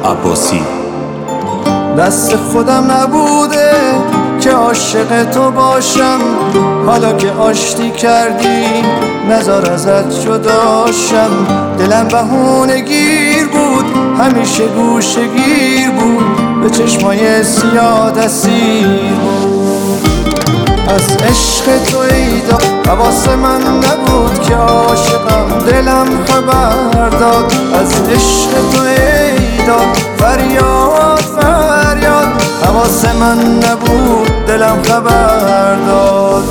عباسی. دست خودم نبوده که عاشق تو باشم، حالا که آشتی کردی نذار ازت جداشم. دلم بهونه گیر بود، همیشه گوشه گیر بود، به چشمای سیاه دستیر بود. از عشق تو ایدا حواس من نبود که عاشقم، دلم خبر داد. از عشق تو ایدا فریاد فریاد، حواس من نبود دلم خبر داد.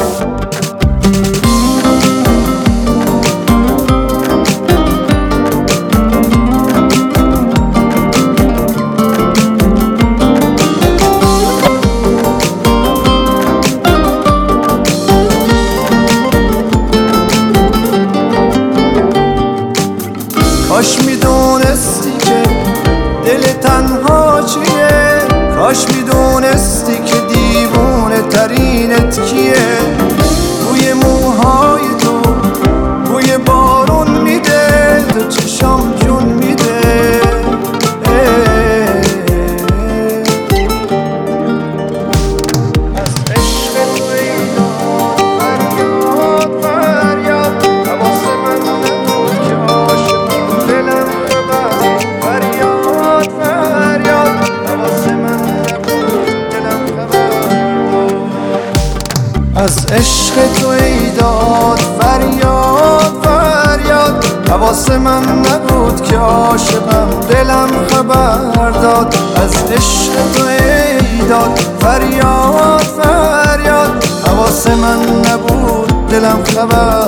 کاش میدونستی که دل تنها چیه، کاش میدونستی که دیوونه ترینت کیه. بوی موهای تو بوی بارون میده، تو چشام جون میده. از عشق تو اینا فریاد فریاد، حواس من نبود که عاشقم، دلم خبر. فریاد فریاد، حواس من نبود دلم خبر. از عشق تو ایداد فریاد فریاد، حواس من نبود که عاشقم، دلم خبر داد. از عشق تو ایداد فریاد فریاد، حواس من نبود دلم خبر